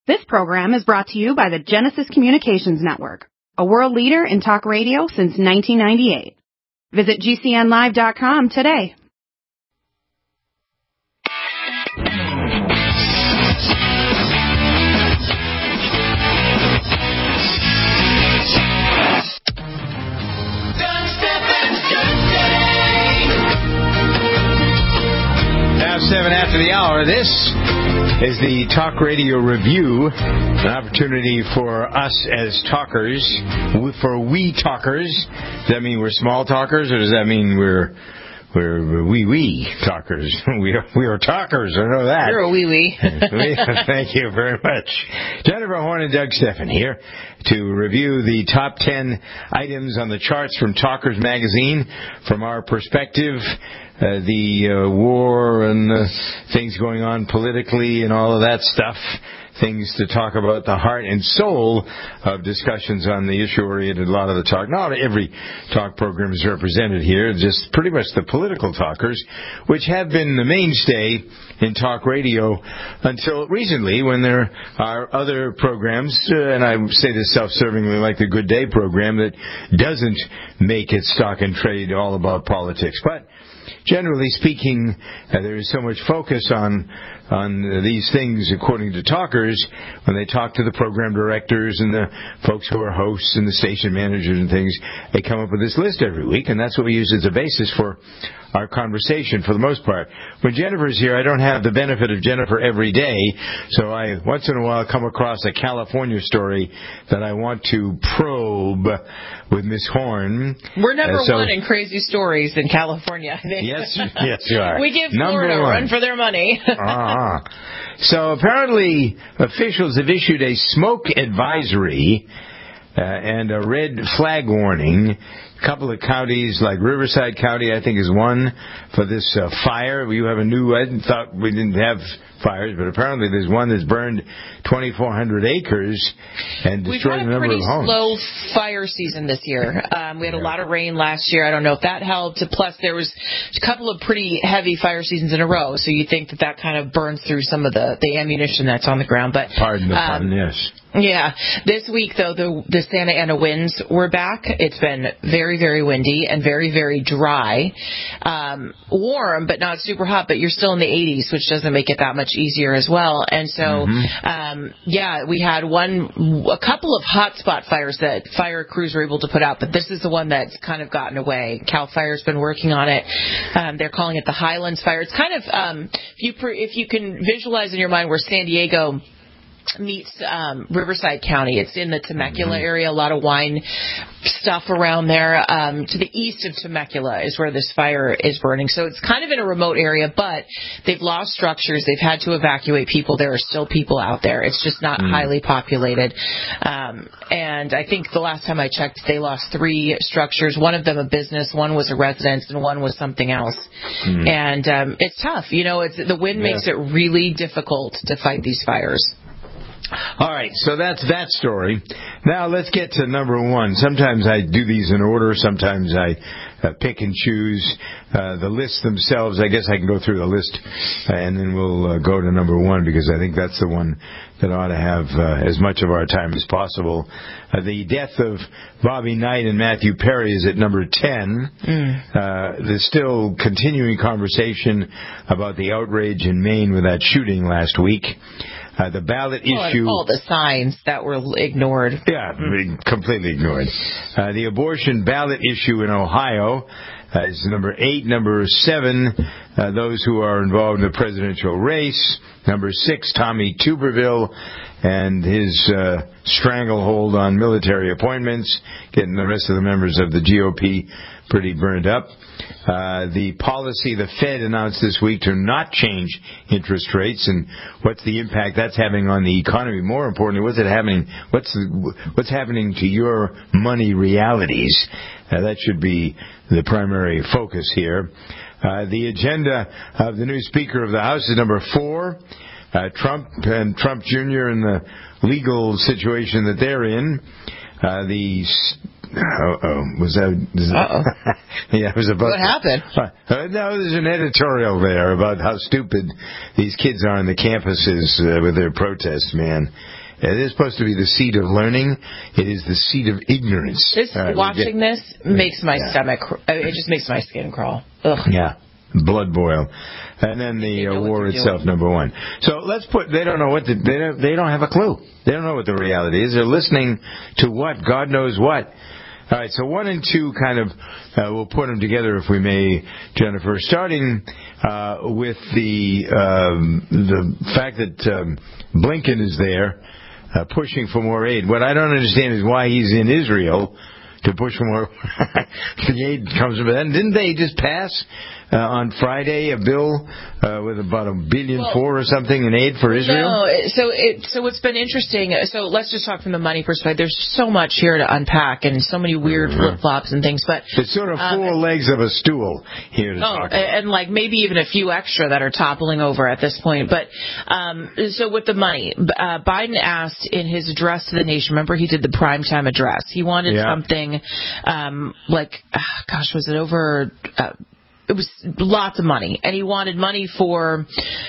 This program is brought to you by the Genesis Communications Network, a world leader in talk radio since 1998. Visit GCNlive.com today. Now 7 after the hour, this is the Talk Radio Review, an opportunity for us as talkers, for we talkers. Does that mean we're small talkers, or does that mean we're wee talkers? We are talkers, I know that. You're a wee. Thank you very much. Jennifer Horn and Doug Steffen here to review the top 10 items on the charts from Talkers Magazine. From our perspective, the war and things going on politically and all of that stuff. Things to talk about, the heart and soul of discussions on the issue-oriented, a lot of the talk. Not every talk program is represented here, just pretty much the political talkers, which have been the mainstay in talk radio until recently, when there are other programs, and I say this self-servingly, like the Good Day program, that doesn't make its stock and trade all about politics. But generally speaking, there is so much focus on these things, according to talkers, when they talk to the program directors and the folks who are hosts and the station managers and things. They come up with this list every week, and that's what we use as a basis for our conversation for the most part. When Jennifer's here, I don't have the benefit of Jennifer every day, so I once in a while come across a California story that I want to probe with Miss Horn. We're number one in crazy stories in California, I think. Yes, you are. We give Florida a run for their money. So apparently officials have issued a smoke advisory and a red flag warning. A couple of counties, like Riverside County, I think, is one for this fire. You have I thought we didn't have fires, but apparently there's one that's burned 2,400 acres and destroyed a number of homes. We've had a pretty slow fire season this year. We had a lot of rain last year. I don't know if that helped. Plus, there was a couple of pretty heavy fire seasons in a row, so you think that kind of burns through some of the ammunition that's on the ground. But pardon the pun, yes. Yeah. This week, though, the Santa Ana winds were back. It's been very, very windy and very, very dry. Warm, but not super hot, but you're still in the 80s, which doesn't make it that much easier as well. And so, we had a couple of hotspot fires that fire crews were able to put out, but this is the one that's kind of gotten away. CAL FIRE's been working on it. They're calling it the Highlands Fire. It's kind of, if you can visualize in your mind where San Diego meets Riverside County. It's in the Temecula area, a lot of wine stuff around there. To the east of Temecula is where this fire is burning. So it's kind of in a remote area, but they've lost structures. They've had to evacuate people. There are still people out there. It's just not highly populated. And I think the last time I checked, they lost 3 structures, one of them a business, one was a residence, and one was something else. And it's tough. The wind makes it really difficult to fight these fires. All right, so that's that story. Now let's get to number 1. Sometimes I do these in order. Sometimes I pick and choose the lists themselves. I guess I can go through the list, and then we'll go to number 1, because I think that's the one that ought to have as much of our time as possible. The death of Bobby Knight and Matthew Perry is at number 10. There's still continuing conversation about the outrage in Maine with that shooting last week. The ballot issue. All the signs that were ignored. Yeah, completely ignored. The abortion ballot issue in Ohio is number 8. Number 7, those who are involved in the presidential race. Number 6, Tommy Tuberville and his stranglehold on military appointments, getting the rest of the members of the GOP pretty burned up. The policy the Fed announced this week to not change interest rates, and what's the impact that's having on the economy. More importantly, what's happening to your money realities? That should be the primary focus here. The agenda of the new Speaker of the House is number 4. Trump and Trump Jr. and the legal situation that they're in. The Was that? Yeah, it was about. What happened? No, there's an editorial there about how stupid these kids are on the campuses with their protests, man. It is supposed to be the seat of learning. It is the seat of ignorance. Watching this makes my stomach. It just makes my skin crawl. Ugh. Yeah. Blood boil. And then the war itself, doing. Number one. So let's put, they don't know what they don't have a clue. They don't know what the reality is. They're listening to what? God knows what. All right, so 1 and 2 kind of, we'll put them together if we may, Jennifer, starting with the fact that Blinken is there pushing for more aid. What I don't understand is why he's in Israel to push for more. The aid comes from that. Didn't they just pass on Friday a bill with about $1.4 billion or something in aid for Israel? No, so what's been interesting. So let's just talk from the money perspective. There's so much here to unpack and so many weird flip-flops and things. But it's sort of 4 legs of a stool here to talk about. And like maybe even a few extra that are toppling over at this point. But so with the money, Biden asked in his address to the nation. Remember, he did the primetime address. He wanted something was it over? It was lots of money, and he wanted money for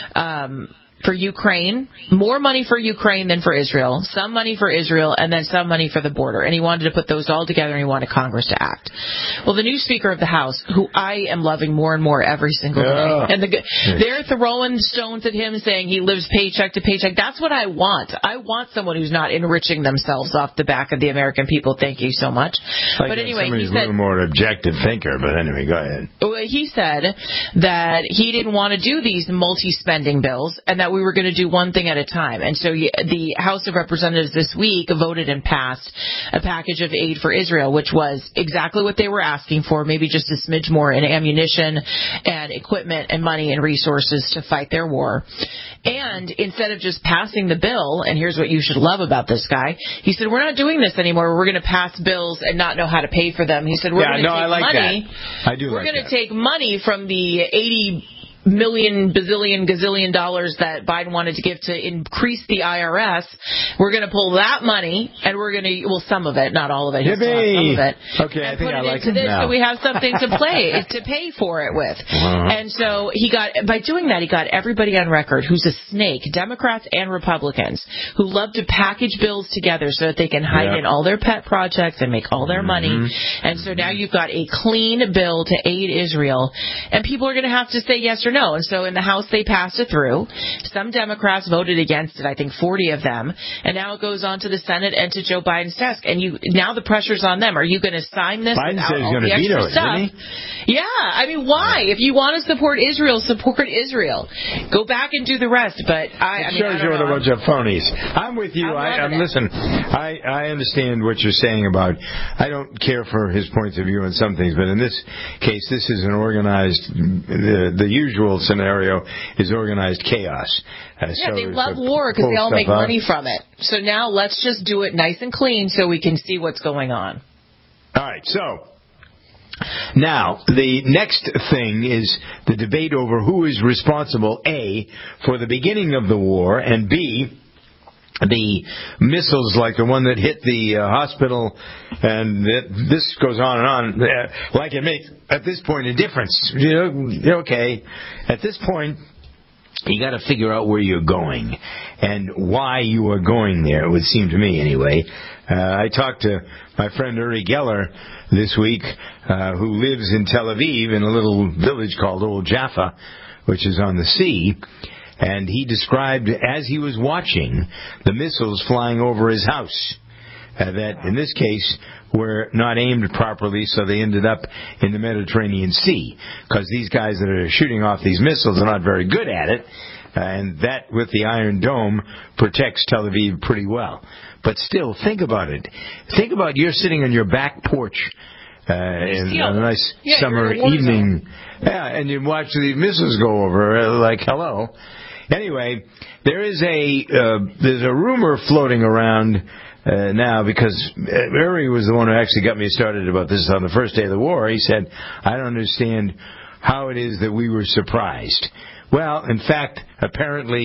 Ukraine, more money for Ukraine than for Israel, some money for Israel, and then some money for the border. And he wanted to put those all together, and he wanted Congress to act. Well, the new Speaker of the House, who I am loving more and more every single day, and they're throwing stones at him saying he lives paycheck to paycheck. That's what I want. I want someone who's not enriching themselves off the back of the American people. Thank you so much. But anyway, he said, a little more objective thinker, but anyway, go ahead. He said that he didn't want to do these multi-spending bills, and that we were going to do one thing at a time. And so the House of Representatives this week voted and passed a package of aid for Israel, which was exactly what they were asking for, maybe just a smidge more in ammunition and equipment and money and resources to fight their war. And instead of just passing the bill, and here's what you should love about this guy, he said, we're not doing this anymore. We're going to pass bills and not know how to pay for them. He said, we're going to take money. I do. We're going to take money from the $80 million, bazillion, gazillion dollars that Biden wanted to give to increase the IRS. We're going to pull that money, and we're going to, some of it, not all of it, some of it. Okay, I think I like it into this now. so we have something to pay for it with. And so by doing that, he got everybody on record who's a snake, Democrats and Republicans, who love to package bills together so that they can hide in all their pet projects and make all their money. And so now you've got a clean bill to aid Israel, and people are going to have to say yes or no. And so in the House, they passed it through. Some Democrats voted against it, I think 40 of them. And now it goes on to the Senate and to Joe Biden's desk. And now the pressure's on them. Are you going to sign this Biden without says he's all going the to veto extra it, stuff? didn't he? Yeah. I mean, why? If you want to support Israel, support Israel. Go back and do the rest. But it shows you what a bunch of phonies. I'm with you. Listen, I understand what you're saying about, I don't care for his points of view on some things, but in this case, this is an organized, the usual scenario is organized chaos. They love war because they all make money from it. So now let's just do it nice and clean so we can see what's going on. All right, so now the next thing is the debate over who is responsible, A, for the beginning of the war, and B, the missiles like the one that hit the hospital, and this goes on and on, like it makes, at this point, a difference. Okay, at this point, you got to figure out where you're going and why you are going there, it would seem to me anyway. I talked to my friend Uri Geller this week, who lives in Tel Aviv in a little village called Old Jaffa, which is on the sea. And he described, as he was watching, the missiles flying over his house, that in this case were not aimed properly, so they ended up in the Mediterranean Sea. Because these guys that are shooting off these missiles are not very good at it, and that, with the Iron Dome, protects Tel Aviv pretty well. But still, think about it. Think about you're sitting on your back porch in a nice summer evening, and you watch the missiles go over, like, hello. Anyway, there's a rumor floating around now, because Uri was the one who actually got me started about this on the first day of the war. He said, I don't understand how it is that we were surprised. Well, in fact, apparently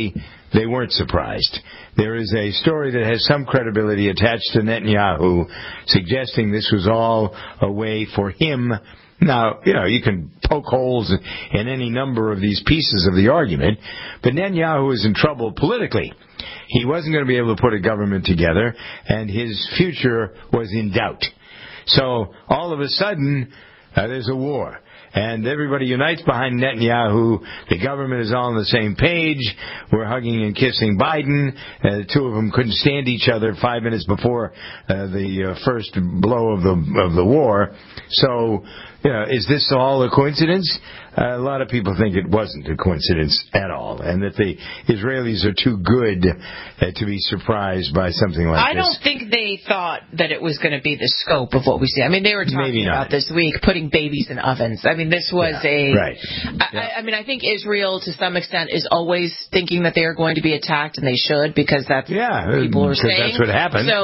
they weren't surprised. There is a story that has some credibility attached to Netanyahu suggesting this was all a way for him. Now, you can poke holes in any number of these pieces of the argument, but Netanyahu is in trouble politically. He wasn't going to be able to put a government together, and his future was in doubt. So, all of a sudden, there's a war. And everybody unites behind Netanyahu. The government is all on the same page. We're hugging and kissing Biden. The two of them couldn't stand each other 5 minutes before the first blow of the war. So, is this all a coincidence? A lot of people think it wasn't a coincidence at all, and that the Israelis are too good to be surprised by something like this. I don't think they thought that it was going to be the scope of what we see. I mean, they were talking about this week putting babies in ovens. I mean, this was right. I mean, I think Israel, to some extent, is always thinking that they are going to be attacked, and they should, because that's what people are saying. That's what happened. So,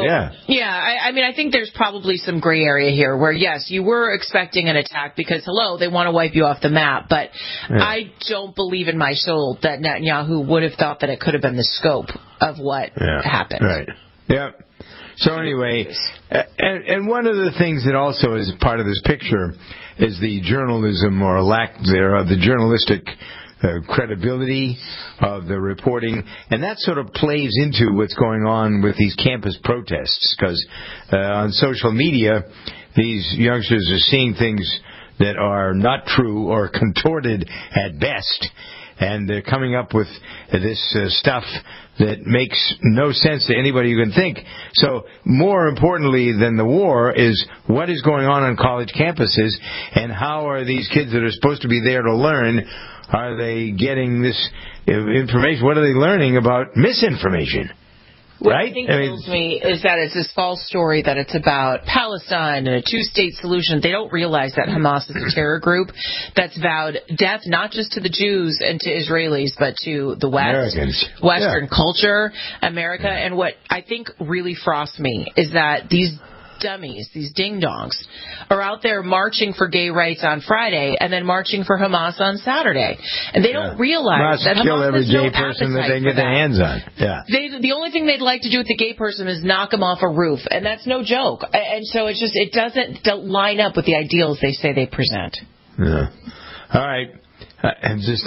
I mean, I think there's probably some gray area here where, yes, you were expecting an attack because, hello, they want to wipe you off the map. But I don't believe in my soul that Netanyahu would have thought that it could have been the scope of what happened. Right. Yeah. So anyway, and one of the things that also is part of this picture is the journalism or lack thereof, the journalistic credibility of the reporting, and that sort of plays into what's going on with these campus protests, because on social media, these youngsters are seeing things that are not true or contorted at best, and they're coming up with this stuff that makes no sense to anybody you can think. So more importantly than the war is what is going on college campuses, and how are these kids that are supposed to be there to learn, are they getting this information? What are they learning about misinformation? What I think kills me is that it's this false story that it's about Palestine and a two-state solution. They don't realize that Hamas is a terror group that's vowed death not just to the Jews and to Israelis, but to the West, Western culture, America. And what I think really frosts me is that these dummies, these ding-dongs, are out there marching for gay rights on Friday and then marching for Hamas on Saturday. And they don't realize that Hamas every has gay no person that they appetite get for their that. hands on. Yeah. The only thing they'd like to do with the gay person is knock him off a roof, and that's no joke. And so it's just, it doesn't line up with the ideals they say they present. Yeah. All right. And just,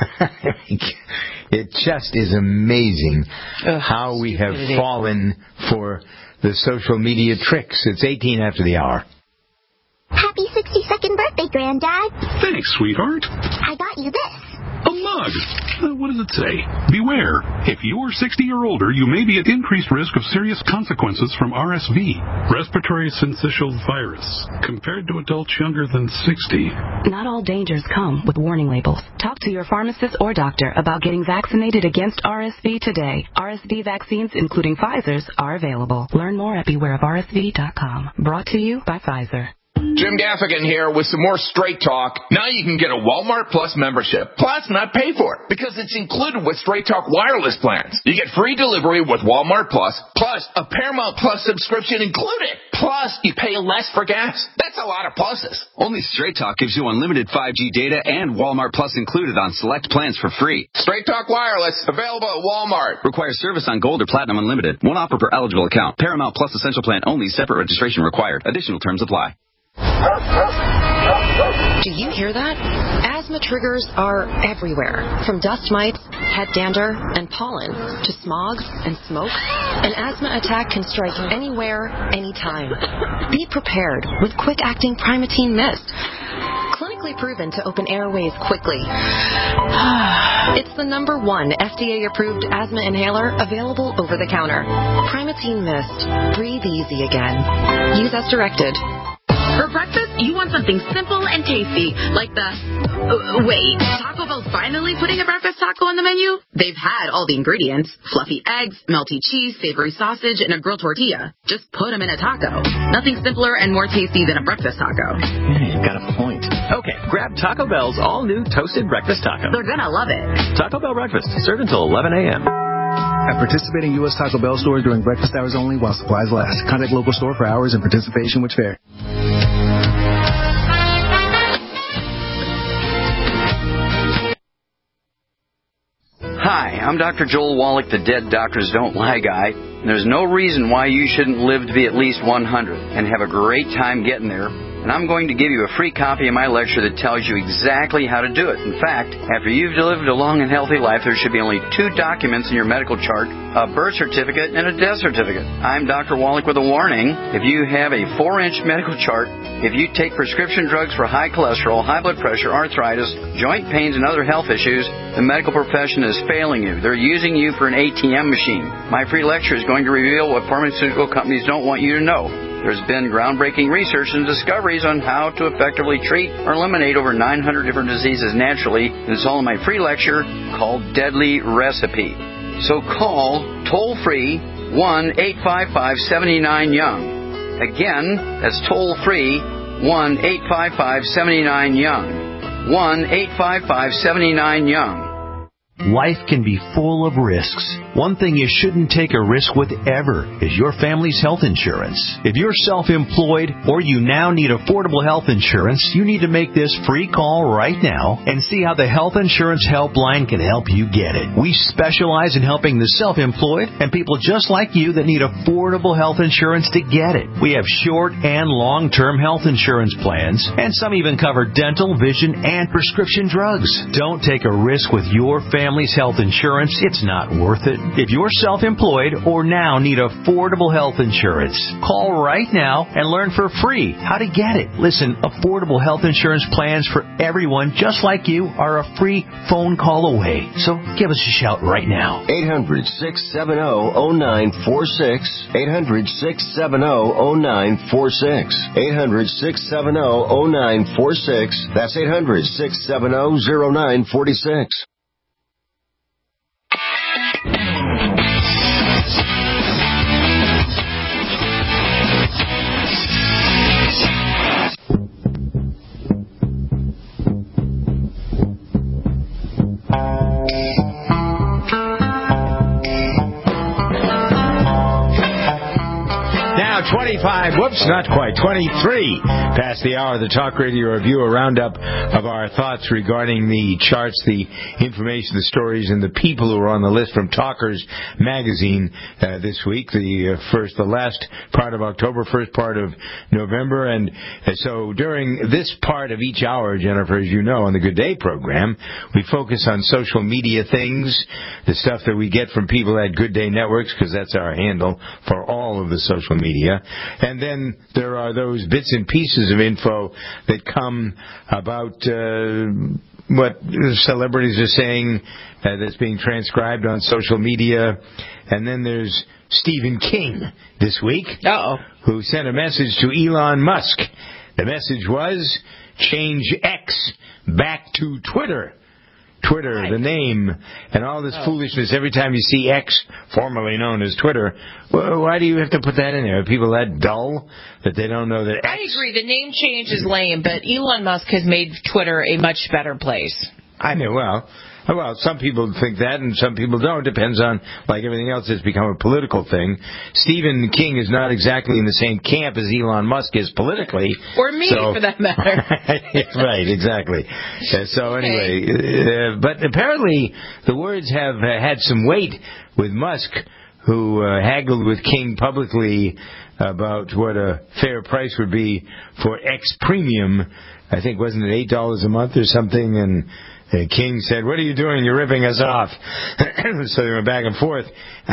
it just is amazing how we have fallen for the social media tricks. It's 18 after the hour. Happy 62nd birthday, Granddad. Thanks, sweetheart. I got you this. A mug. What does it say? Beware. If you're 60 or older, you may be at increased risk of serious consequences from RSV, respiratory syncytial virus, compared to adults younger than 60. Not all dangers come with warning labels. Talk to your pharmacist or doctor about getting vaccinated against RSV today. RSV vaccines, including Pfizer's, are available. Learn more at bewareofrsv.com. Brought to you by Pfizer. Jim Gaffigan here with some more Straight Talk. Now you can get a Walmart Plus membership, plus not pay for it, because it's included with Straight Talk wireless plans. You get free delivery with Walmart Plus a Paramount Plus subscription included. Plus, you pay less for gas. That's a lot of pluses. Only Straight Talk gives you unlimited 5G data and Walmart Plus included on select plans for free. Straight Talk wireless, available at Walmart. Requires service on Gold or Platinum Unlimited. One offer per eligible account. Paramount Plus Essential Plan only. Separate registration required. Additional terms apply. Do you hear that? Asthma triggers are everywhere. From dust mites, head dander, and pollen, to smog and smoke. An asthma attack can strike anywhere, anytime. Be prepared with quick-acting Primatene Mist. Clinically proven to open airways quickly. It's the #1 FDA-approved asthma inhaler available over the counter. Primatene Mist. Breathe easy again. Use as directed. For breakfast, you want something simple and tasty, like the... wait, Taco Bell's finally putting a breakfast taco on the menu? They've had all the ingredients: fluffy eggs, melty cheese, savory sausage, and a grilled tortilla. Just put them in a taco. Nothing simpler and more tasty than a breakfast taco. You've got a point. Okay, grab Taco Bell's all-new toasted breakfast taco. They're gonna love it. Taco Bell breakfast, served until 11 a.m. At participating U.S. Taco Bell stores during breakfast hours only while supplies last. Contact local store for hours and participation which vary. Hi, I'm Dr. Joel Wallach, the Dead Doctors Don't Lie guy. And there's no reason why you shouldn't live to be at least 100 and have a great time getting there. And I'm going to give you a free copy of my lecture that tells you exactly how to do it. In fact, after you've lived a long and healthy life, there should be only 2 documents in your medical chart, a birth certificate and a death certificate. I'm Dr. Wallach with a warning. If you have a 4-inch medical chart, if you take prescription drugs for high cholesterol, high blood pressure, arthritis, joint pains, and other health issues, the medical profession is failing you. They're using you for an ATM machine. My free lecture is going to reveal what pharmaceutical companies don't want you to know. There's been groundbreaking research and discoveries on how to effectively treat or eliminate over 900 different diseases naturally, and it's all in my free lecture called Deadly Recipe. So call toll-free 1-855-79-YOUNG. Again, that's toll-free 1-855-79-YOUNG. 1-855-79-YOUNG. Life can be full of risks. One thing you shouldn't take a risk with ever is your family's health insurance. If you're self-employed or you now need affordable health insurance, you need to make this free call right now and see how the Health Insurance Helpline can help you get it. We specialize in helping the self-employed and people just like you that need affordable health insurance to get it. We have short and long-term health insurance plans, and some even cover dental, vision, and prescription drugs. Don't take a risk with your family's health insurance. It's not worth it. If you're self-employed or now need affordable health insurance, call right now and learn for free how to get it. Listen, affordable health insurance plans for everyone just like you are a free phone call away. So give us a shout right now. 800-670-0946. 800-670-0946. 800-670-0946. That's 800-670-0946. Now 25, not quite, 23 past the hour of the Talk Radio Review, a roundup of our thoughts regarding the charts, the information, the stories, and the people who are on the list from Talkers Magazine this week, the last part of October, first part of November. And so during this part of each hour, Jennifer, as you know, on the Good Day program, we focus on social media things, the stuff that we get from people at Good Day Networks, because that's our handle for all of the social media. And then there are those bits and pieces of info that come about what celebrities are saying that's being transcribed on social media. And then there's Stephen King this week, who sent a message to Elon Musk. The message was, change X back to Twitter. Twitter, the name, and all this foolishness. Every time you see X, formerly known as Twitter, why do you have to put that in there? Are people that dull that they don't know that X... I agree. The name change is lame, but Elon Musk has made Twitter a much better place. I know, well, some people think that and some people don't. Depends on, like everything else, it's become a political thing. Stephen King is not exactly in the same camp as Elon Musk is politically. Or me, for that matter. Right, exactly. Anyway, but apparently the words have had some weight with Musk, who haggled with King publicly about what a fair price would be for X Premium. I think, wasn't it $8 a month or something? And King said, "What are you doing? You're ripping us off." So they went back and forth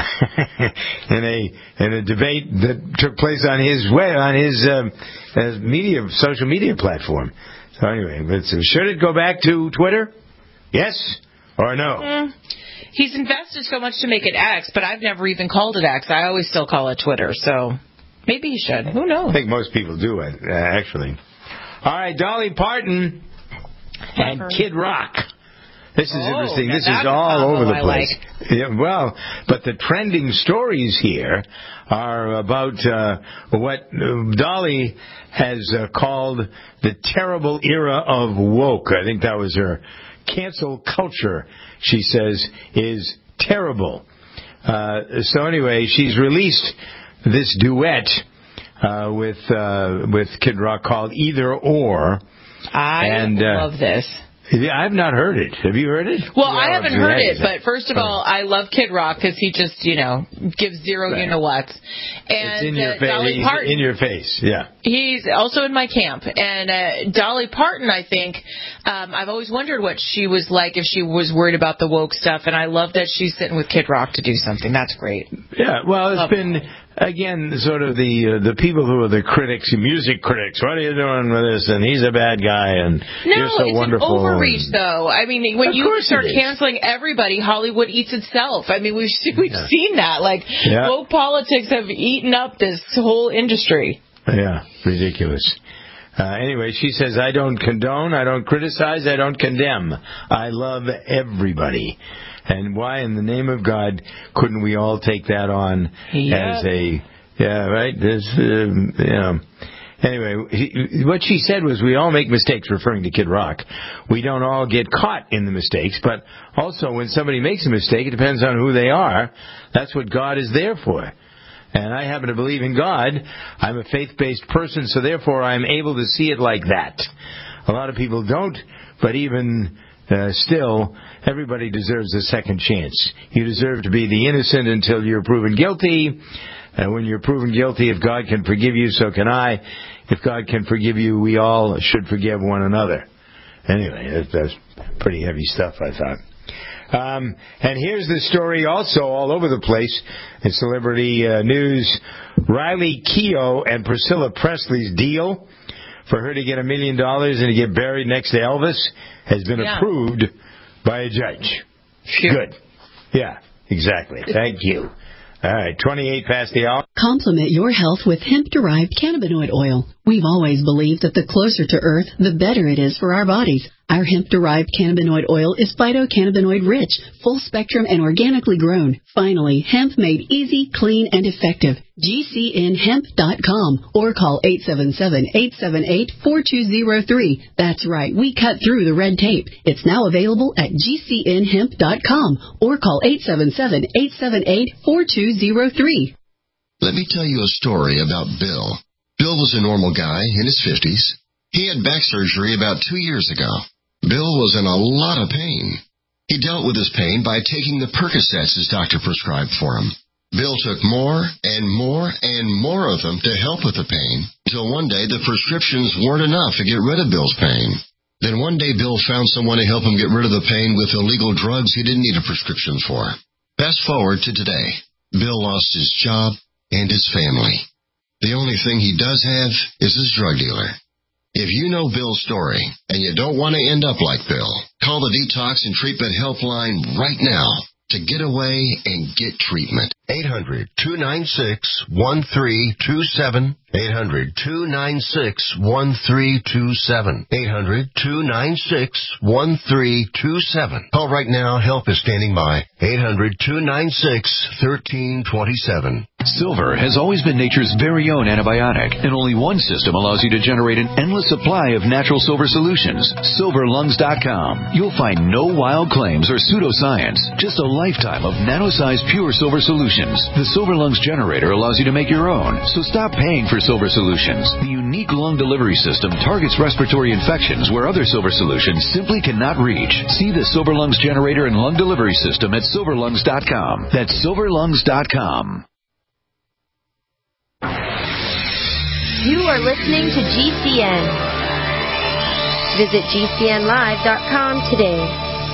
in a debate that took place on his social media platform. So anyway, should it go back to Twitter? Yes or no? He's invested so much to make it X, but I've never even called it X. I always still call it Twitter. So maybe he should. Who knows? I think most people do it, actually. All right, Dolly Parton and Kid Rock. This is interesting. This is all over the place. Yeah, well, but the trending stories here are about what Dolly has called the terrible era of woke. I think that was her. Cancel culture, she says, is terrible. So anyway, she's released this duet with Kid Rock called Either Or. I love this. I've not heard it. Have you heard it? Well, I haven't heard it, but first of all, I love Kid Rock because he just, gives zero you-know-whats. And it's in your Dolly Parton, in your face, yeah. He's also in my camp. And Dolly Parton, I think, I've always wondered what she was like if she was worried about the woke stuff, and I love that she's sitting with Kid Rock to do something. That's great. Yeah, well, it's been... Again, sort of the people who are the critics, the music critics. What are you doing with this? And he's a bad guy, and you're so wonderful. No, it's an overreach, though. I mean, when you start canceling everybody, Hollywood eats itself. I mean, we've seen that. Like, woke politics have eaten up this whole industry. Yeah, ridiculous. Anyway, she says, I don't condone, I don't criticize, I don't condemn. I love everybody. And why in the name of God couldn't we all take that on as right? Anyway, what she said was we all make mistakes, referring to Kid Rock. We don't all get caught in the mistakes, but also when somebody makes a mistake, it depends on who they are. That's what God is there for. And I happen to believe in God. I'm a faith-based person, so therefore I'm able to see it like that. A lot of people don't, but even still, everybody deserves a second chance. You deserve to be the innocent until you're proven guilty. And when you're proven guilty, if God can forgive you, so can I. If God can forgive you, we all should forgive one another. Anyway, that's pretty heavy stuff, I thought. And here's the story also all over the place in celebrity news. Riley Keough and Priscilla Presley's deal for her to get $1 million and to get buried next to Elvis has been approved by a judge. Sure. Good. Yeah, exactly. Thank you. All right, 28 past the hour. Complement your health with hemp-derived cannabinoid oil. We've always believed that the closer to Earth, the better it is for our bodies. Our hemp-derived cannabinoid oil is phytocannabinoid-rich, full-spectrum, and organically grown. Finally, hemp made easy, clean, and effective. GCNhemp.com or call 877-878-4203. That's right, we cut through the red tape. It's now available at GCNhemp.com or call 877-878-4203. Let me tell you a story about Bill. Bill was a normal guy in his 50s. He had back surgery about 2 years ago. Bill was in a lot of pain. He dealt with his pain by taking the Percocets his doctor prescribed for him. Bill took more and more and more of them to help with the pain, until one day the prescriptions weren't enough to get rid of Bill's pain. Then one day Bill found someone to help him get rid of the pain with illegal drugs he didn't need a prescription for. Fast forward to today. Bill lost his job and his family. The only thing he does have is his drug dealer. If you know Bill's story and you don't want to end up like Bill, call the Detox and Treatment Helpline right now to get away and get treatment. 800-296-1327. 800-296-1327. 800-296-1327. Call right now. Help is standing by. 800-296-1327. Silver has always been nature's very own antibiotic, and only one system allows you to generate an endless supply of natural silver solutions. SilverLungs.com. You'll find no wild claims or pseudoscience, just a lifetime of nano-sized pure silver solutions. The Silver Lungs generator allows you to make your own, so stop paying for silver solutions. The unique lung delivery system targets respiratory infections where other silver solutions simply cannot reach. See the Silver Lungs generator and lung delivery system at SilverLungs.com. That's SilverLungs.com. You are listening to GCN. Visit GCNlive.com today.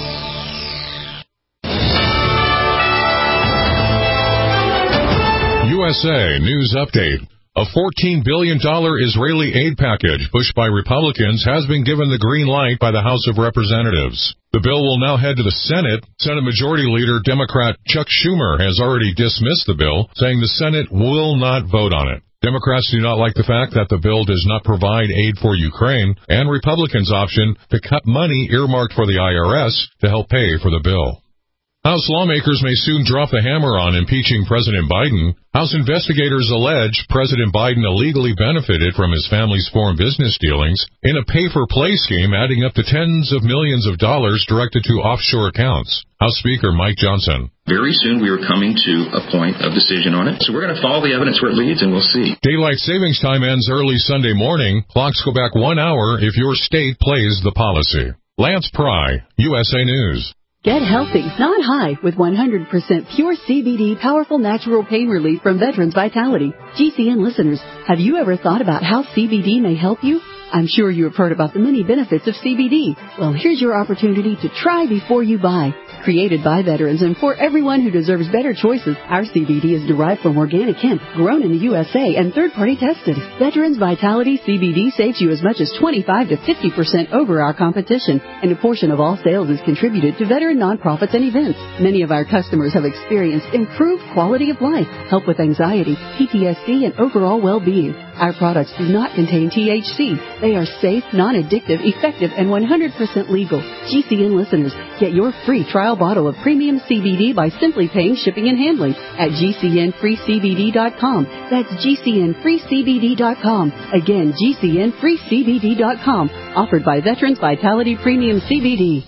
USA News Update. A $14 billion Israeli aid package pushed by Republicans has been given the green light by the House of Representatives. The bill will now head to the Senate. Senate Majority Leader Democrat Chuck Schumer has already dismissed the bill, saying the Senate will not vote on it. Democrats do not like the fact that the bill does not provide aid for Ukraine, and Republicans' option to cut money earmarked for the IRS to help pay for the bill. House lawmakers may soon drop the hammer on impeaching President Biden. House investigators allege President Biden illegally benefited from his family's foreign business dealings in a pay-for-play scheme adding up to tens of millions of dollars directed to offshore accounts. House Speaker Mike Johnson. Very soon we are coming to a point of decision on it, so we're going to follow the evidence where it leads, and we'll see. Daylight savings time ends early Sunday morning. Clocks go back 1 hour if your state plays the policy. Lance Pry, USA News. Get healthy, not high, with 100% pure CBD powerful natural pain relief from Veterans Vitality. GCN listeners, have you ever thought about how CBD may help you? I'm sure you have heard about the many benefits of CBD. Well, here's your opportunity to try before you buy. Created by veterans and for everyone who deserves better choices, our CBD is derived from organic hemp, grown in the USA, and third-party tested. Veterans Vitality CBD saves you as much as 25 to 50% over our competition, and a portion of all sales is contributed to veteran nonprofits and events. Many of our customers have experienced improved quality of life, help with anxiety, PTSD, and overall well-being. Our products do not contain THC. They are safe, non-addictive, effective, and 100% legal. GCN listeners, get your free trial bottle of premium CBD by simply paying shipping and handling at GCNFreeCBD.com. That's GCNFreeCBD.com. Again, GCNFreeCBD.com. Offered by Veterans Vitality Premium CBD.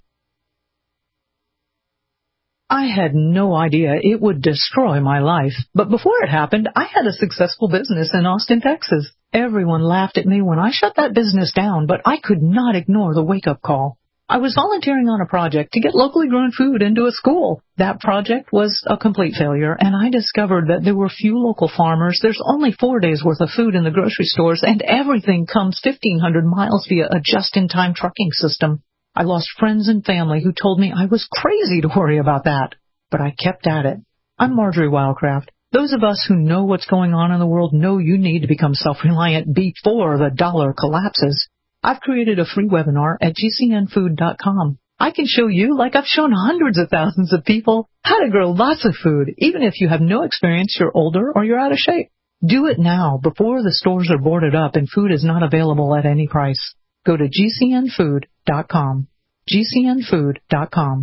I had no idea it would destroy my life. But before it happened, I had a successful business in Austin, Texas. Everyone laughed at me when I shut that business down, but I could not ignore the wake-up call. I was volunteering on a project to get locally grown food into a school. That project was a complete failure, and I discovered that there were few local farmers. There's only 4 days' worth of food in the grocery stores, and everything comes 1,500 miles via a just-in-time trucking system. I lost friends and family who told me I was crazy to worry about that. But I kept at it. I'm Marjorie Wildcraft. Those of us who know what's going on in the world know you need to become self-reliant before the dollar collapses. I've created a free webinar at GCNfood.com. I can show you, like I've shown hundreds of thousands of people, how to grow lots of food, even if you have no experience, you're older, or you're out of shape. Do it now before the stores are boarded up and food is not available at any price. Go to GCNfood.com. GCNfood.com.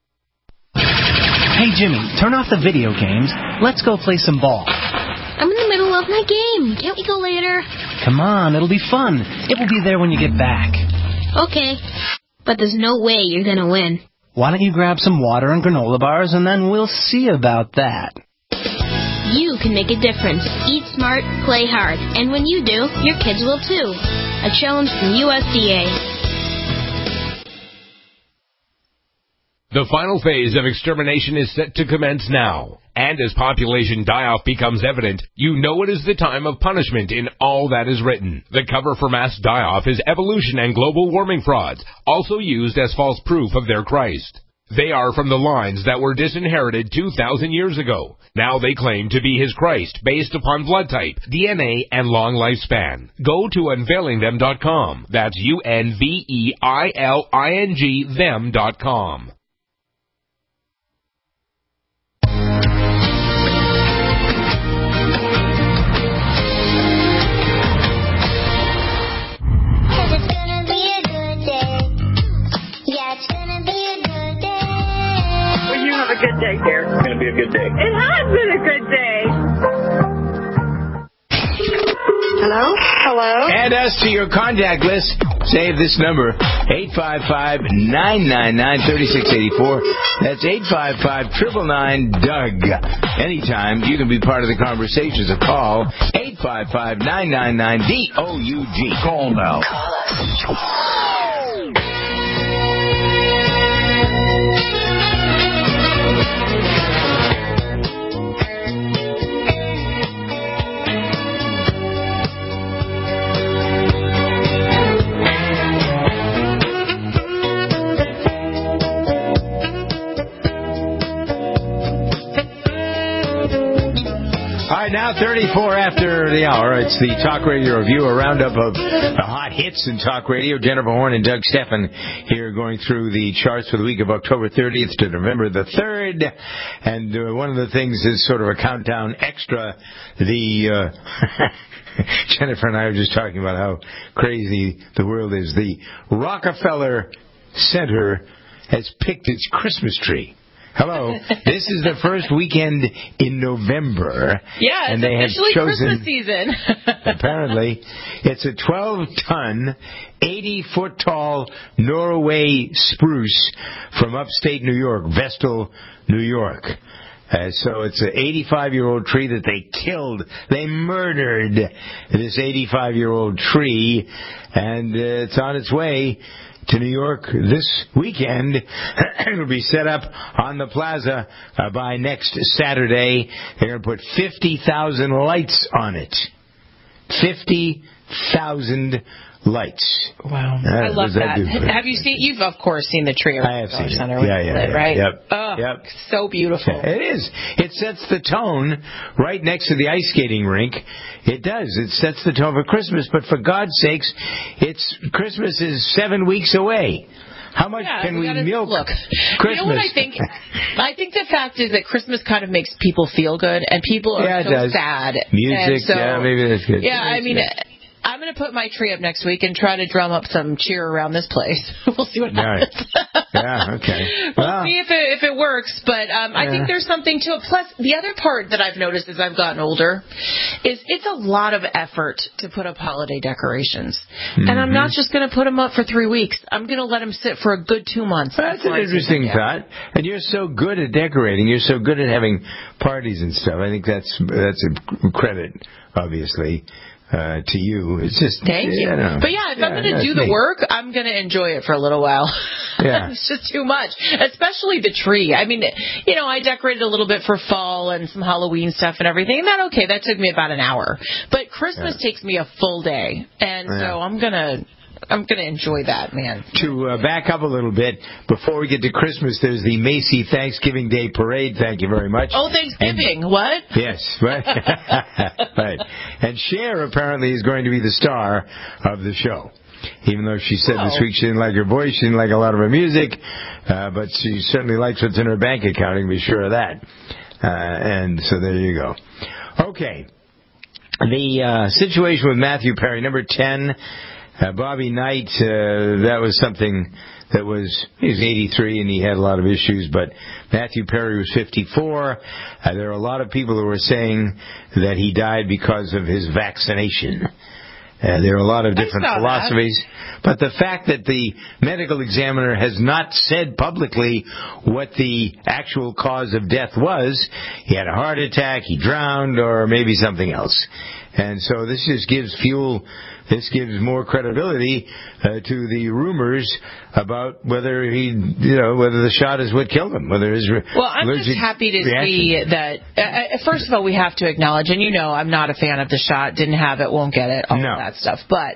Hey, Jimmy, turn off the video games. Let's go play some ball. I'm in the middle of my game. Can't we go later? Come on, it'll be fun. It will be there when you get back. Okay, but there's no way you're going to win. Why don't you grab some water and granola bars, and then we'll see about that. You can make a difference. Eat smart, play hard. And when you do, your kids will too. A challenge from USDA. The final phase of extermination is set to commence now. And as population die-off becomes evident, you know it is the time of punishment in all that is written. The cover for mass die-off is evolution and global warming frauds, also used as false proof of their Christ. They are from the lines that were disinherited 2,000 years ago. Now they claim to be his Christ based upon blood type, DNA, and long lifespan. Go to unveilingthem.com. That's UNVEILING them.com. A good day here. It's going to be a good day. It has been a good day. Hello? Hello? Add us to your contact list. Save this number, 855-999-3684. That's 855-999-DOUG. Anytime you can be part of the conversation. So call 855-999-DOUG. Call now. Call us. Now 34 after the hour. It's the Talk Radio Review, a roundup of the hot hits in Talk Radio. Jennifer Horn and Doug Stephan here going through the charts for the week of October 30th to November the 3rd. And one of the things is sort of a countdown extra. Jennifer and I were just talking about how crazy the world is. The Rockefeller Center has picked its Christmas tree. Hello. This is the first weekend in November. Yeah, it's and they officially have chosen, Christmas season. Apparently, it's a 12-ton, 80-foot-tall Norway spruce from upstate New York, Vestal, New York. So it's an 85-year-old tree that they killed. They murdered this 85-year-old tree, and it's on its way to New York this weekend. It'll be set up on the plaza by next Saturday. They're going to put 50,000 lights on it. 50,000 lights. Wow. I love that. Have you seen, you've of course seen the tree I have seen it. Center, Yeah, right? Yep. Oh, yep. So beautiful. It is. It sets the tone right next to the ice skating rink. It does. It sets the tone for Christmas, but for God's sakes, Christmas is 7 weeks away. How much can we milk Christmas? You know what I think? I think the fact is that Christmas kind of makes people feel good, and people are so sad. Music, maybe that's good. Yeah, I mean, I'm going to put my tree up next week and try to drum up some cheer around this place. We'll see what happens. Yeah, okay. We'll see if it works, but I think there's something to it. Plus, the other part that I've noticed as I've gotten older is it's a lot of effort to put up holiday decorations. Mm-hmm. And I'm not just going to put them up for 3 weeks. I'm going to let them sit for a good 2 months. That's an interesting thought. And you're so good at decorating. You're so good at having parties and stuff. I think that's a credit, obviously. To you. It's just... Thank you. But if I'm going to do the work, I'm going to enjoy it for a little while. Yeah. It's just too much. Especially the tree. I mean, I decorated a little bit for fall and some Halloween stuff and everything. And that took me about an hour. But Christmas takes me a full day. And so I'm going to enjoy that, man. To back up a little bit, before we get to Christmas, there's the Macy Thanksgiving Day Parade. Thank you very much. Oh, Thanksgiving. What? Yes, right. Right. And Cher apparently is going to be the star of the show. Even though she said this week she didn't like her voice, she didn't like a lot of her music, but she certainly likes what's in her bank account, you can be sure of that. And so there you go. Okay. The situation with Matthew Perry, number 10... Bobby Knight, that was something that he was 83 and he had a lot of issues, but Matthew Perry was 54. There are a lot of people who are saying that he died because of his vaccination. There are a lot of different philosophies. But the fact that the medical examiner has not said publicly what the actual cause of death was, he had a heart attack, he drowned, or maybe something else. And so this just gives more credibility to the rumors about whether whether the shot is what killed him, whether his I'm just happy to see that. First of all, we have to acknowledge, and I'm not a fan of the shot. Didn't have it, won't get it, all of that stuff. But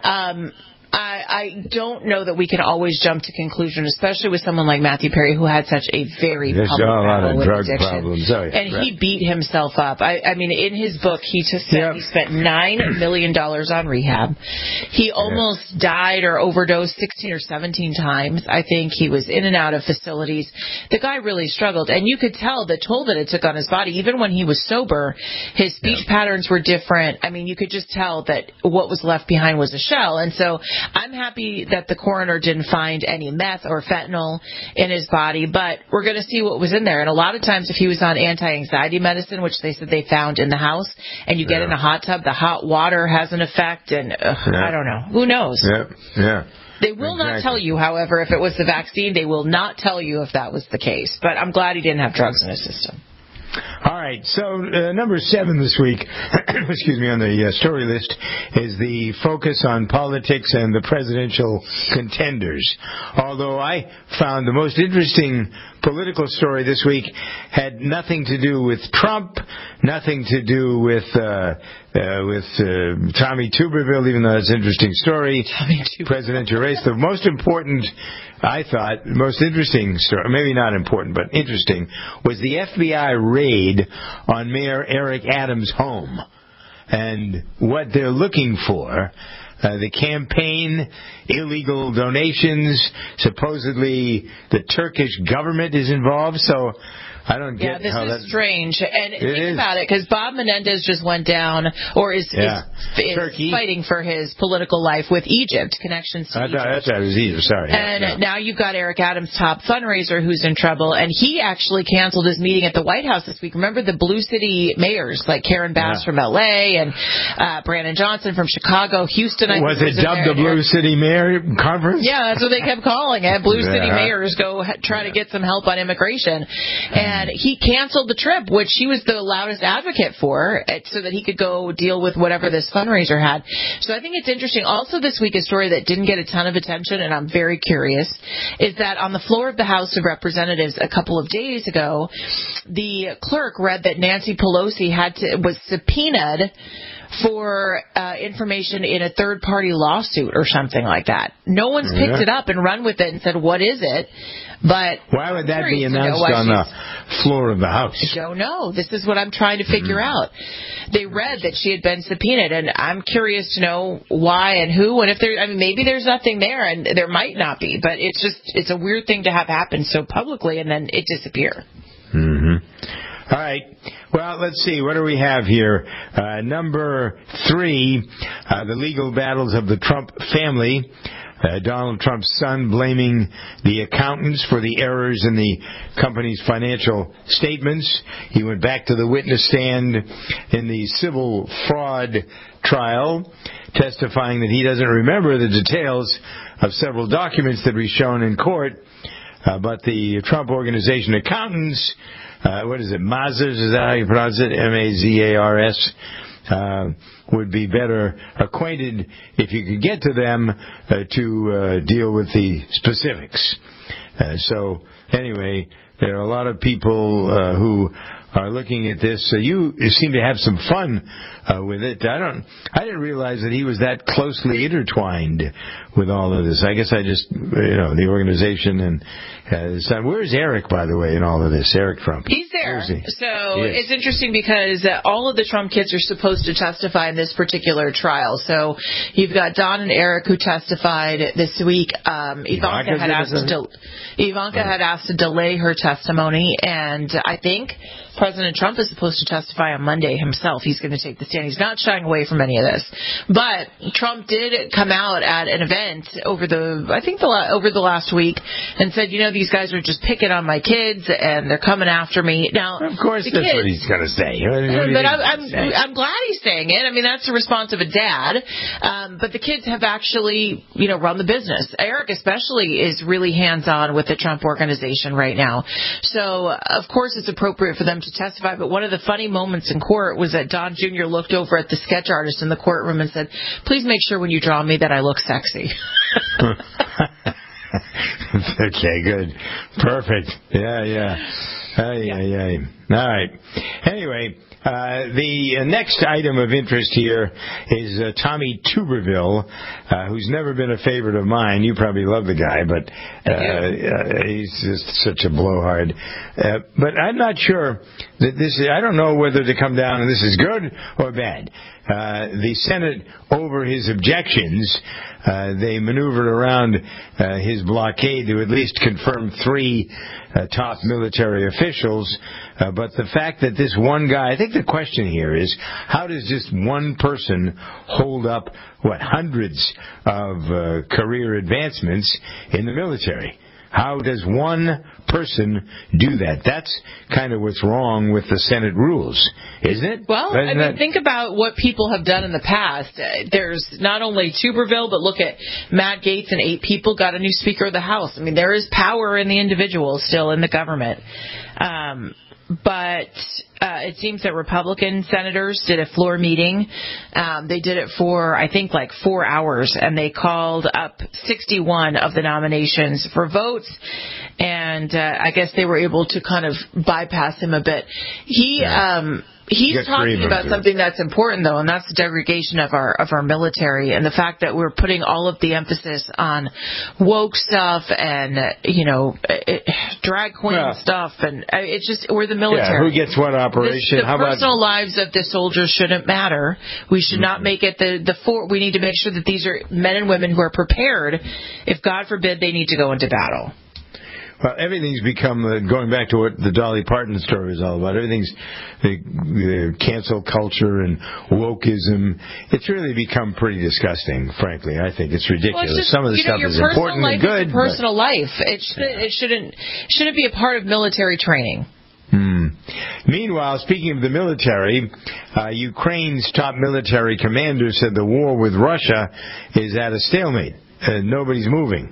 I don't know that we can always jump to conclusion, especially with someone like Matthew Perry, who had such a very public battle with drug addiction. Problems. And he beat himself up. I mean, in his book, he just said he spent $9 million on rehab. He almost died or overdosed 16 or 17 times. I think he was in and out of facilities. The guy really struggled, and you could tell the toll that it took on his body. Even when he was sober, his speech patterns were different. I mean, you could just tell that what was left behind was a shell. And so I'm happy that the coroner didn't find any meth or fentanyl in his body, but we're going to see what was in there. And a lot of times if he was on anti-anxiety medicine, which they said they found in the house, and you get in a hot tub, the hot water has an effect, and I don't know. Who knows? They will not tell you, however, if it was the vaccine. They will not tell you if that was the case. But I'm glad he didn't have drugs in his system. All right, so number 7 this week, excuse me, on the story list is the focus on politics and the presidential contenders. Although I found the most interesting political story this week had nothing to do with Trump, nothing to do with Tommy Tuberville, even though it's an interesting story. Presidential race. The most important, I thought, most interesting story, maybe not important, but interesting, was the FBI raid on Mayor Eric Adams' home and what they're looking for. The campaign, illegal donations, supposedly the Turkish government is involved, so I don't get this is strange. And think about it, because Bob Menendez just went down, or is fighting for his political life with Egypt, connections to Egypt. That's right, it was Egypt, sorry. And now you've got Eric Adams, top fundraiser, who's in trouble, and he actually canceled his meeting at the White House this week. Remember the Blue City mayors, like Karen Bass from L.A. and Brandon Johnson from Chicago, Houston, Convention. Was it dubbed the Blue City Mayor Conference? Yeah, that's what they kept calling it. Blue City mayors go try to get some help on immigration. And he canceled the trip, which he was the loudest advocate for, so that he could go deal with whatever this fundraiser had. So I think it's interesting. Also this week, a story that didn't get a ton of attention, and I'm very curious, is that on the floor of the House of Representatives a couple of days ago, the clerk read that Nancy Pelosi was subpoenaed for information in a third-party lawsuit or something like that. No one's picked it up and run with it and said, what is it? But why would that be announced on the floor of the House? I don't know. This is what I'm trying to figure out. They read that she had been subpoenaed, and I'm curious to know why and who, and if there. I mean, maybe there's nothing there, and there might not be. But it's a weird thing to have happen so publicly and then it disappear. All right. Well, let's see. What do we have here? Number 3, the legal battles of the Trump family. Donald Trump's son blaming the accountants for the errors in the company's financial statements. He went back to the witness stand in the civil fraud trial, testifying that he doesn't remember the details of several documents that were shown in court, but the Trump Organization accountants, what is it, Mazars, is that how you pronounce it? M-A-Z-A-R-S, would be better acquainted if you could get to them to deal with the specifics. So anyway, there are a lot of people who are looking at this. So you seem to have some fun with it. I didn't realize that he was that closely intertwined with all of this. I guess I just, the organization and his son. Where's Eric, by the way, in all of this? Eric Trump. He's there. So it's interesting because all of the Trump kids are supposed to testify in this particular trial. So you've got Don and Eric who testified this week. Ivanka had asked to delay her testimony, and I think President Trump is supposed to testify on Monday himself. He's going to take the stand. He's not shying away from any of this. But Trump did come out at an event over the last week and said, these guys are just picking on my kids and they're coming after me. Now, of course, that's what he's going to say. But I'm glad he's saying it. I mean, that's the response of a dad. But the kids have actually, run the business. Eric especially is really hands-on with the Trump Organization right now. So, of course, it's appropriate for them to testify. But one of the funny moments in court was that Don Jr. looked over at the sketch artist in the courtroom and said, "Please make sure when you draw me that I look sexy." Okay, good. Perfect. Yeah. All right. Anyway, the next item of interest here is Tommy Tuberville, who's never been a favorite of mine. You probably love the guy, but he's just such a blowhard. But I'm not sure that I don't know whether to come down and this is good or bad. The Senate, over his objections, they maneuvered around his blockade to at least confirm 3 top military officials. But the fact that this one guy, I think the question here is, how does just one person hold up, hundreds of career advancements in the military? How does one person do that? That's kind of what's wrong with the Senate rules, isn't it? Well, think about what people have done in the past. There's not only Tuberville, but look at Matt Gaetz and 8 people got a new Speaker of the House. I mean, there is power in the individual still in the government. But it seems that Republican senators did a floor meeting. They did it for, I think, 4 hours, and they called up 61 of the nominations for votes, and I guess they were able to kind of bypass him a bit. He's talking about something that's important, though, and that's the degradation of our military and the fact that we're putting all of the emphasis on woke stuff and, drag queen stuff. And it's just, we're the military. Yeah, who gets what operation? The personal lives of the soldiers shouldn't matter. We should not make it we need to make sure that these are men and women who are prepared if, God forbid, they need to go into battle. Well, everything's become, going back to what the Dolly Parton story is all about, everything's the cancel culture and wokeism. It's really become pretty disgusting, frankly. I think it's ridiculous. Well, it's just, some of the stuff is important and good. Your personal life. It shouldn't be a part of military training. Meanwhile, speaking of the military, Ukraine's top military commander said the war with Russia is at a stalemate. Nobody's moving.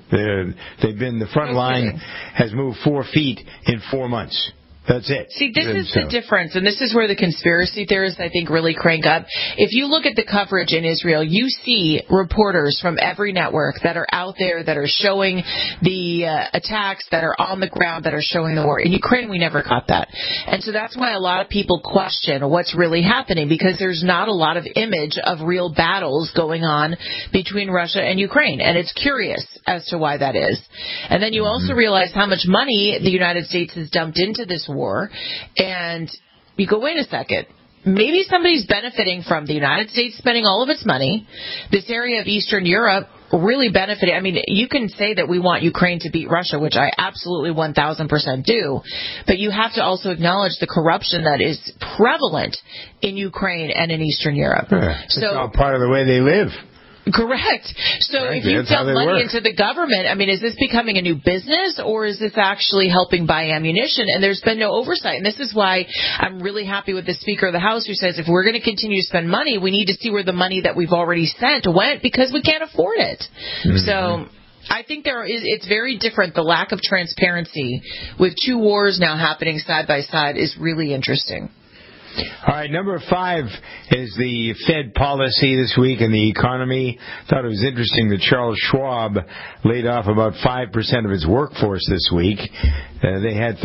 The front line has moved 4 feet in 4 months. That's it. See, this is the difference, and this is where the conspiracy theorists, I think, really crank up. If you look at the coverage in Israel, you see reporters from every network that are out there that are showing the attacks, that are on the ground, that are showing the war. In Ukraine, we never got that. And so that's why a lot of people question what's really happening, because there's not a lot of image of real battles going on between Russia and Ukraine. And it's curious as to why that is. And then you also realize how much money the United States has dumped into this war, and you go, wait a second, maybe somebody's benefiting from the United States spending all of its money, this area of Eastern Europe really benefiting. I mean, you can say that we want Ukraine to beat Russia, which I absolutely 1,000% do, but you have to also acknowledge the corruption that is prevalent in Ukraine and in Eastern Europe. It's all part of the way they live. Correct. So if you dump money into the government, I mean, is this becoming a new business, or is this actually helping buy ammunition? And there's been no oversight. And this is why I'm really happy with the Speaker of the House, who says if we're going to continue to spend money, we need to see where the money that we've already sent went, because we can't afford it. So I think it's very different. The lack of transparency with 2 wars now happening side by side is really interesting. All right, number 5 is the Fed policy this week and the economy. Thought it was interesting that Charles Schwab laid off about 5% of its workforce this week. They had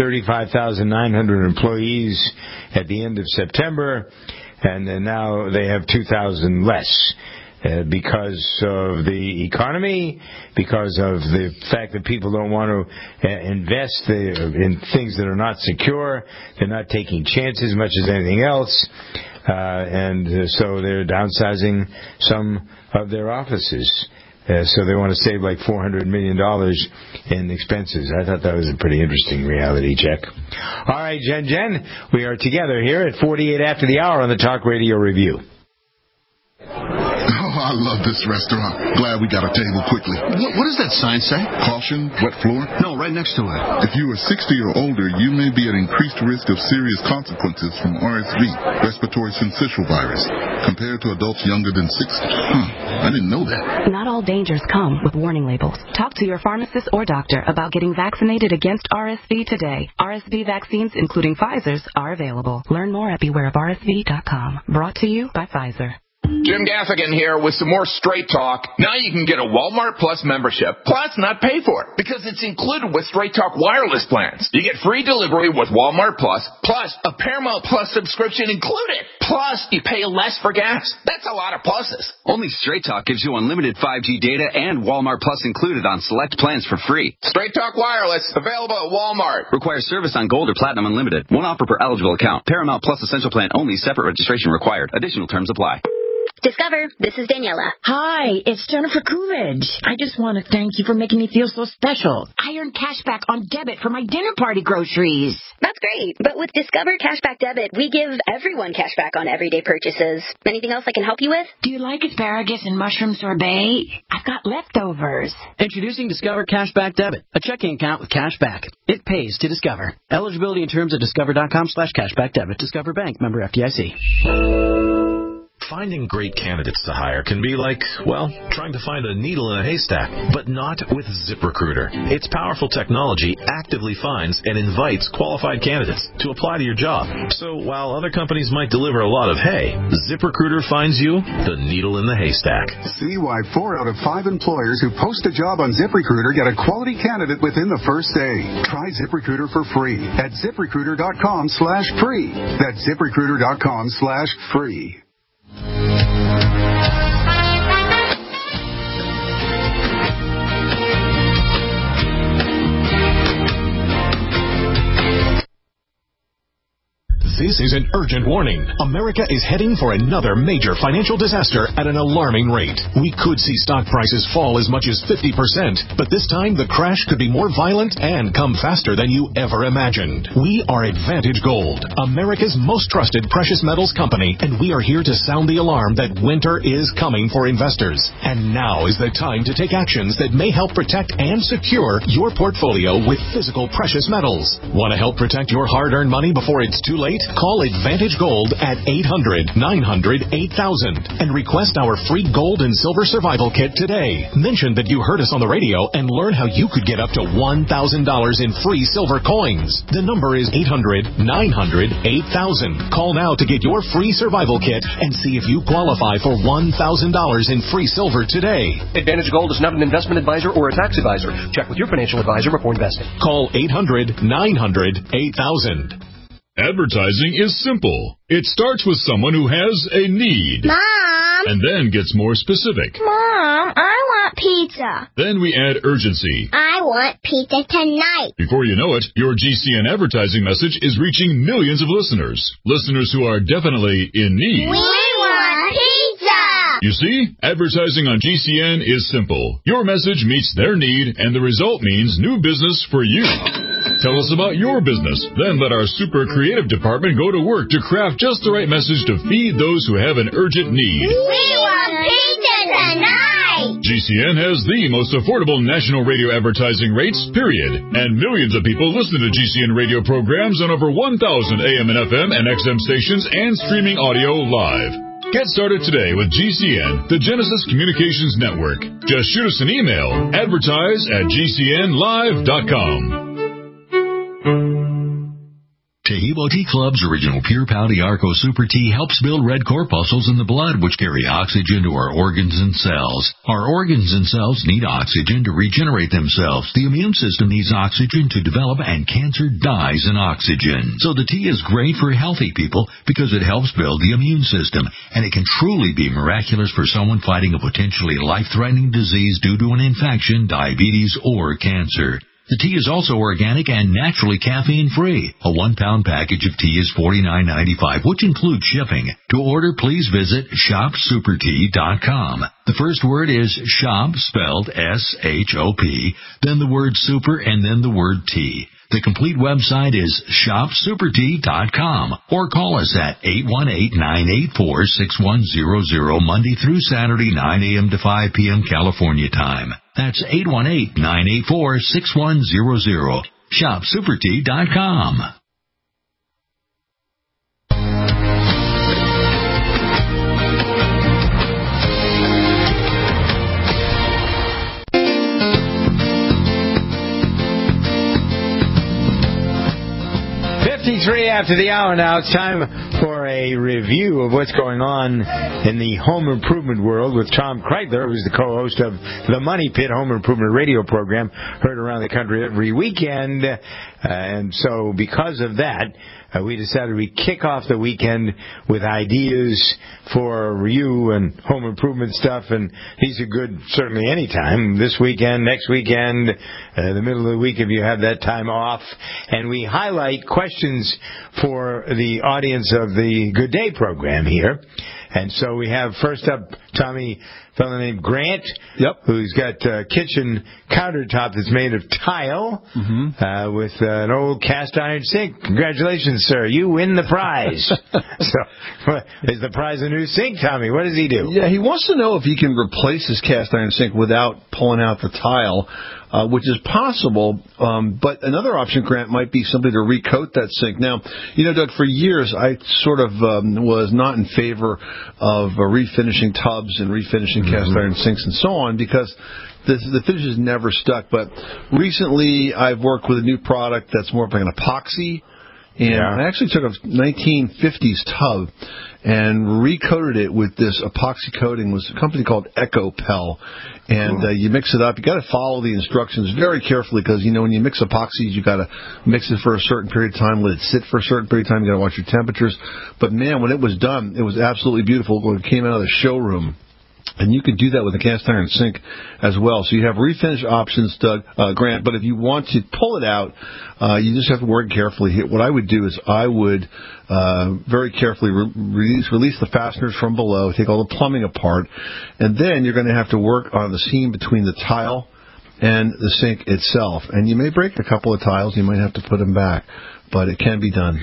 35,900 employees at the end of September, and now they have 2,000 less. Because of the economy, because of the fact that people don't want to invest in things that are not secure. They're not taking chances much as anything else. And so they're downsizing some of their offices. So they want to save like $400 million in expenses. I thought that was a pretty interesting reality check. All right, Jen, we are together here at 48 after the hour on the Talk Radio Review. I love this restaurant. Glad we got a table quickly. What does that sign say? Caution, wet floor? No, right next to it. If you are 60 or older, you may be at increased risk of serious consequences from RSV, respiratory syncytial virus, compared to adults younger than 60. I didn't know that. Not all dangers come with warning labels. Talk to your pharmacist or doctor about getting vaccinated against RSV today. RSV vaccines, including Pfizer's, are available. Learn more at bewareofrsv.com. Brought to you by Pfizer. Jim Gaffigan here with some more Straight Talk. Now you can get a Walmart Plus membership, plus not pay for it, because it's included with Straight Talk wireless plans. You get free delivery with Walmart Plus, plus a Paramount Plus subscription included. Plus, you pay less for gas. That's a lot of pluses. Only Straight Talk gives you unlimited 5G data and Walmart Plus included on select plans for free. Straight Talk wireless, available at Walmart. Requires service on Gold or Platinum Unlimited. One offer per eligible account. Paramount Plus Essential Plan only. Separate registration required. Additional terms apply. Discover, this is Daniela. Hi, it's Jennifer Coolidge. I just want to thank you for making me feel so special. I earned cash back on debit for my dinner party groceries. That's great. But with Discover Cashback Debit, we give everyone cash back on everyday purchases. Anything else I can help you with? Do you like asparagus and mushroom sorbet? I've got leftovers. Introducing Discover Cashback Debit, a checking account with cash back. It pays to Discover. Eligibility and terms at discover.com/cashback debit. Discover Bank, member FDIC. Finding great candidates to hire can be like, well, trying to find a needle in a haystack, but not with ZipRecruiter. Its powerful technology actively finds and invites qualified candidates to apply to your job. So while other companies might deliver a lot of hay, ZipRecruiter finds you the needle in the haystack. See why 4 out of 5 employers who post a job on ZipRecruiter get a quality candidate within the first day. Try ZipRecruiter for free at ZipRecruiter.com/free. That's ZipRecruiter.com/free. This is an urgent warning. America is heading for another major financial disaster at an alarming rate. We could see stock prices fall as much as 50%, but this time the crash could be more violent and come faster than you ever imagined. We are Advantage Gold, America's most trusted precious metals company, and we are here to sound the alarm that winter is coming for investors. And now is the time to take actions that may help protect and secure your portfolio with physical precious metals. Want to help protect your hard-earned money before it's too late? Call Advantage Gold at 800-900-8000 and request our free gold and silver survival kit today. Mention that you heard us on the radio and learn how you could get up to $1,000 in free silver coins. The number is 800-900-8000. Call now to get your free survival kit and see if you qualify for $1,000 in free silver today. Advantage Gold is not an investment advisor or a tax advisor. Check with your financial advisor before investing. Call 800-900-8000. Advertising is simple. It starts with someone who has a need. Mom! And then gets more specific. Mom, I want pizza. Then we add urgency. I want pizza tonight. Before you know it, your GCN advertising message is reaching millions of listeners. Listeners who are definitely in need. We want pizza! You see, advertising on GCN is simple. Your message meets their need, and the result means new business for you. Tell us about your business. Then let our super creative department go to work to craft just the right message to feed those who have an urgent need. We want pizza tonight! GCN has the most affordable national radio advertising rates, period. And millions of people listen to GCN radio programs on over 1,000 AM and FM and XM stations and streaming audio live. Get started today with GCN, the Genesis Communications Network. Just shoot us an email, advertise@gcnlive.com. Tahibo Tea Club's original Pure Pau Arco Super Tea helps build red corpuscles in the blood, which carry oxygen to our organs and cells. Our organs and cells need oxygen to regenerate themselves. The immune system needs oxygen to develop, and cancer dies in oxygen. So the tea is great for healthy people because it helps build the immune system, and it can truly be miraculous for someone fighting a potentially life-threatening disease due to an infection, diabetes, or cancer. The tea is also organic and naturally caffeine-free. A 1-pound package of tea is $49.95, which includes shipping. To order, please visit shopsupertea.com. The first word is shop, spelled S-H-O-P, then the word super, and then the word tea. The complete website is shopsupertea.com, or call us at 818-984-6100 Monday through Saturday, 9 a.m. to 5 p.m. California time. That's 818-984-6100. shopsupertea.com. After the hour now, it's time for a review of what's going on in the home improvement world with Tom Kreitler, who's the co-host of the Money Pit Home Improvement radio program, heard around the country every weekend. And so because of that, we decided we'd kick off the weekend with ideas for you and home improvement stuff, and these are good certainly anytime, this weekend, next weekend, the middle of the week if you have that time off. And we highlight questions for the audience of the Good Day program here. And so we have first up, Tommy, a fellow named Grant, who's got a kitchen countertop that's made of tile with an old cast iron sink. Congratulations, sir. You win the prize. So, is the prize a new sink, Tommy? What does he do? Yeah, he wants to know if he can replace his cast iron sink without pulling out the tile. Which is possible, but another option, Grant, might be simply to recoat that sink. Now, you know, Doug, for years I sort of was not in favor of refinishing tubs and refinishing cast iron sinks and so on because the finishes never stuck. But recently I've worked with a new product that's more of like an epoxy. And I actually took a 1950s tub and recoated it with this epoxy coating. It was a company called EcoPel. And you mix it up. You got to follow the instructions very carefully because, you know, when you mix epoxies, you got to mix it for a certain period of time, let it sit for a certain period of time. You got to watch your temperatures. But, man, when it was done, it was absolutely beautiful when it came out of the showroom. And you can do that with a cast iron sink as well. So you have refinish options, Doug, Grant. But if you want to pull it out, you just have to work carefully. What I would do is I would very carefully release the fasteners from below, take all the plumbing apart, and then you're going to have to work on the seam between the tile and the sink itself. And you may break a couple of tiles. You might have to put them back, but it can be done.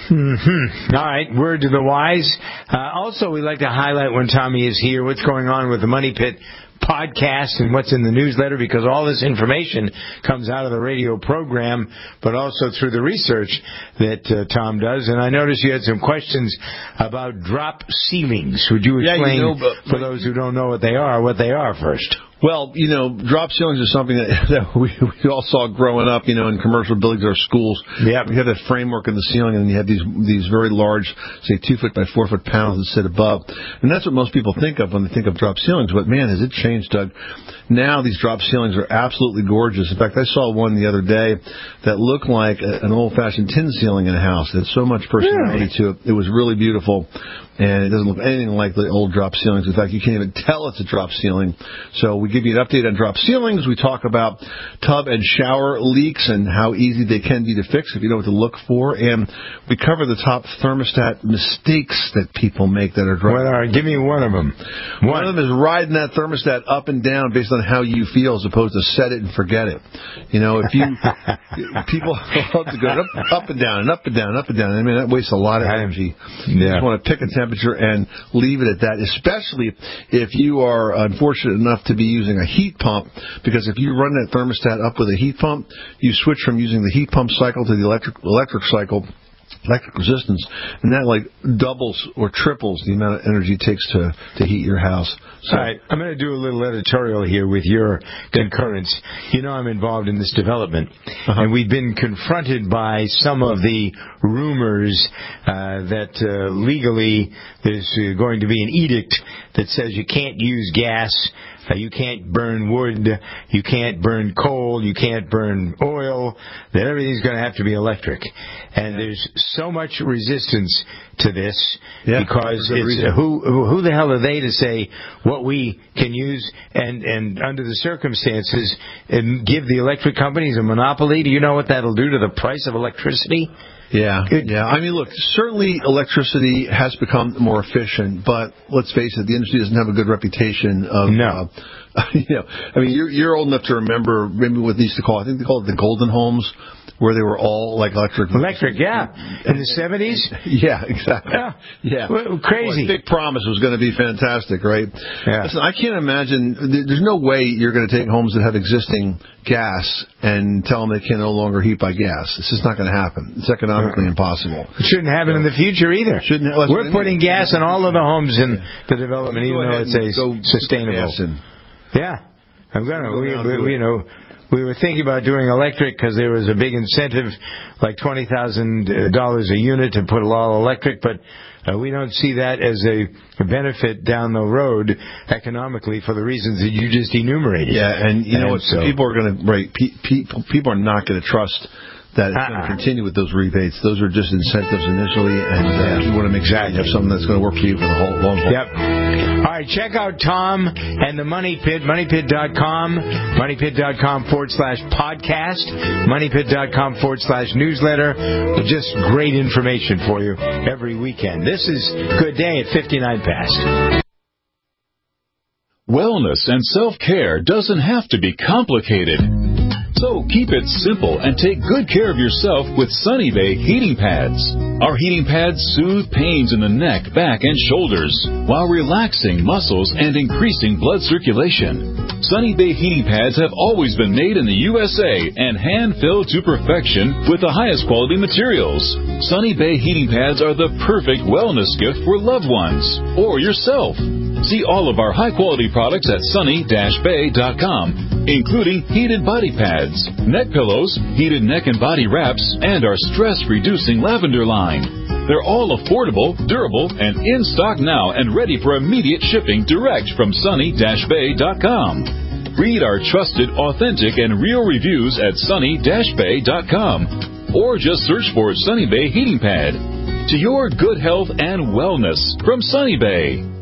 All right, word to the wise. Also, we'd like to highlight when Tommy is here what's going on with the Money Pit podcast and what's in the newsletter, because all this information comes out of the radio program, but also through the research that Tom does. And I noticed you had some questions about drop ceilings. Would you explain, for those who don't know what they are first? Well, drop ceilings is something that we all saw growing up, in commercial buildings or schools. Yeah. We had a framework in the ceiling, and you had these very large, say, 2 foot by 4 foot panels that sit above. And that's what most people think of when they think of drop ceilings. But, man, has it changed, Doug. Now these drop ceilings are absolutely gorgeous. In fact, I saw one the other day that looked like an old-fashioned tin ceiling in a house. It had so much personality to it. It was really beautiful. And it doesn't look anything like the old drop ceilings. In fact, you can't even tell it's a drop ceiling. So we give you an update on drop ceilings. We talk about tub and shower leaks and how easy they can be to fix if you know what to look for. And we cover the top thermostat mistakes that people make that are driving. Give me one of them. One of them is riding that thermostat up and down based on how you feel, as opposed to set it and forget it. If you people love to go up and down and up and down and up and down. I mean, that wastes a lot of energy. You just want to pick a temperature and leave it at that, especially if you are unfortunate enough to be using a heat pump, because if you run that thermostat up with a heat pump, you switch from using the heat pump cycle to the electric cycle, electric resistance, and that doubles or triples the amount of energy it takes to heat your house. So, all right, I'm going to do a little editorial here with your concurrence. I'm involved in this development, and we've been confronted by some of the rumors that legally there's going to be an edict that says you can't use gas, you can't burn wood, you can't burn coal, you can't burn oil, that everything's going to have to be electric. And there's so much resistance to this because it's who the hell are they to say what we can use and under the circumstances and give the electric companies a monopoly? Do you know what that'll do to the price of electricity? Yeah. I mean, look, certainly electricity has become more efficient, but let's face it, the industry doesn't have a good reputation of... No. I mean, you're old enough to remember maybe what they used to call, I think they called it the golden homes, where they were all electric. Electric, yeah. In the 70s? Yeah, exactly. Yeah. Well, crazy. Well, Big Promise was going to be fantastic, right? Yeah. Listen, I can't imagine, there's no way you're going to take homes that have existing gas and tell them they can no longer heat by gas. It's just not going to happen. It's economically impossible. It shouldn't happen in the future either. We're putting gas in all of the homes in the development, even though it's sustainable. Yeah. We were thinking about doing electric because there was a big incentive, like $20,000 a unit to put all electric, but we don't see that as a benefit down the road economically for the reasons that you just enumerated. Yeah, and you know what? So people are going to people are not going to trust that it's going to continue with those rebates. Those are just incentives initially, and you want to make sure you have something that's going to work for you for the whole long haul. Yep. All right, check out Tom and the Money Pit, moneypit.com, moneypit.com/podcast, moneypit.com/newsletter. Just great information for you every weekend. This is Good Day at 59 past. Wellness and self-care doesn't have to be complicated. So keep it simple and take good care of yourself with Sunny Bay heating pads. Our heating pads soothe pains in the neck, back, and shoulders while relaxing muscles and increasing blood circulation. Sunny Bay heating pads have always been made in the USA and hand-filled to perfection with the highest quality materials. Sunny Bay heating pads are the perfect wellness gift for loved ones or yourself. See all of our high-quality products at sunny-bay.com, including heated body pads, neck pillows, heated neck and body wraps, and our stress-reducing lavender line. They're all affordable, durable, and in stock now and ready for immediate shipping direct from sunny-bay.com. Read our trusted, authentic, and real reviews at sunny-bay.com, or just search for Sunny Bay Heating Pad. To your good health and wellness from Sunny Bay.